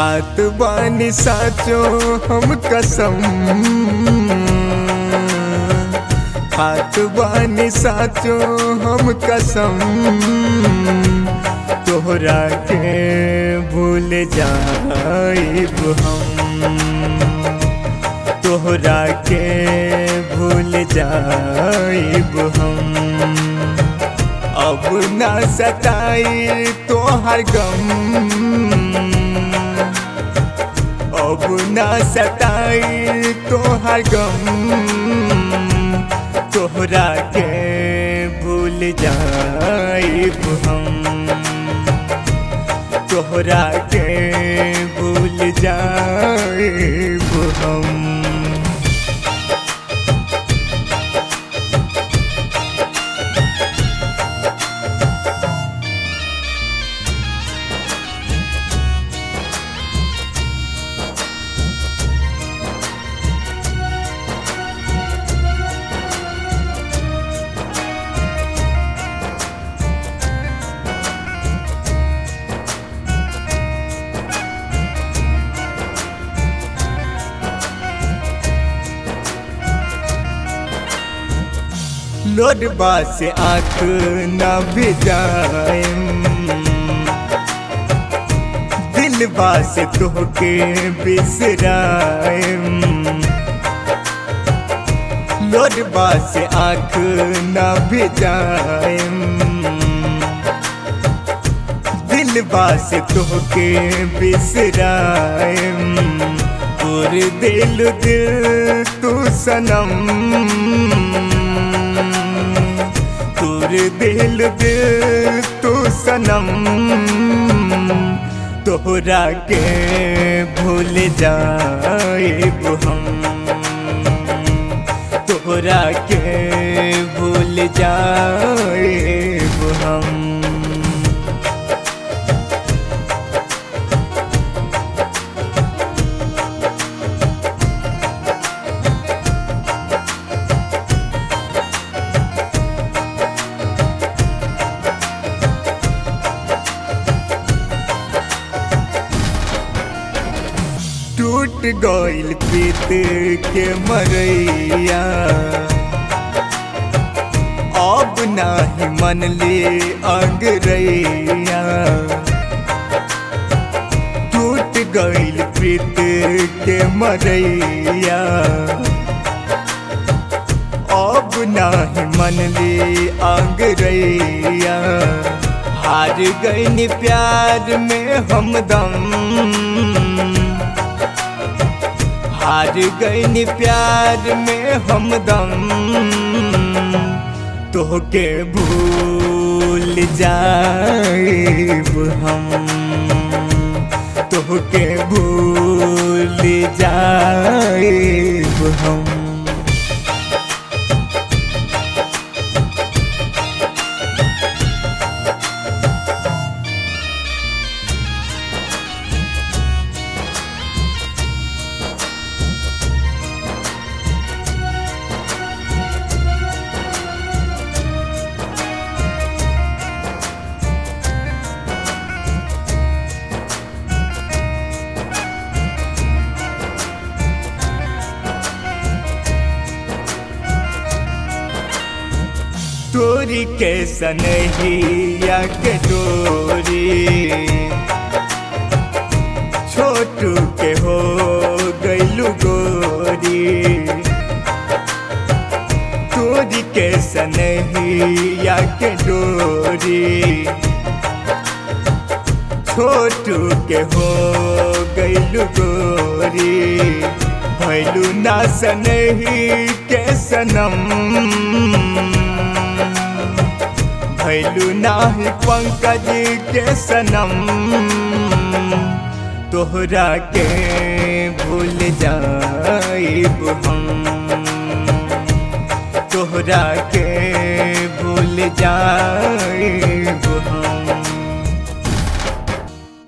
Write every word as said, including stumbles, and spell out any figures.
खात बानी साचो हम कसम, खात बानी साचो हम कसम, तोहरा के भूल जाइब हम, तोहरा के भूल जाइब हम। अब ना सताई तोहर गम, अब ना सताई तोहर गम, तोहरा के भूल जाइब हम, तोहरा के भूल जाइब हम। लोडबा से आँख न भिजाएम, दिलबा से तोहके बिसराएम, लोडबा से आँख न भिजाएम, दिलबा से तोहके बिसराएम। तोर दिल दिल तू सनम, दिल दिल तू सनम, तोहरा के भूल जाइब हम, तोहरा के भूल जाइब हम। टूट गइल प्रीत के मरैया, अब नाही मन ले अंगरैया, टूट गइल प्रीत के मरैया, अब नाही मन ले अंगरैया। हार गइल प्यार में हमदम, हार गइल प्यार में हमदम, तोहके भूल जाइब हम, तोहके भूल जाइब हम। तोरी के सनहिया के डोरी, छोटू के हो गइलू गोरी, तोरी के सनहिया के डोरी, छोटू के हो गइलू गोरी। भइलू ना सनही के सनम, भइलू नाही पंकज के सनम, तोहरा के भूल जाइब हम, तोहरा के भूल जाइब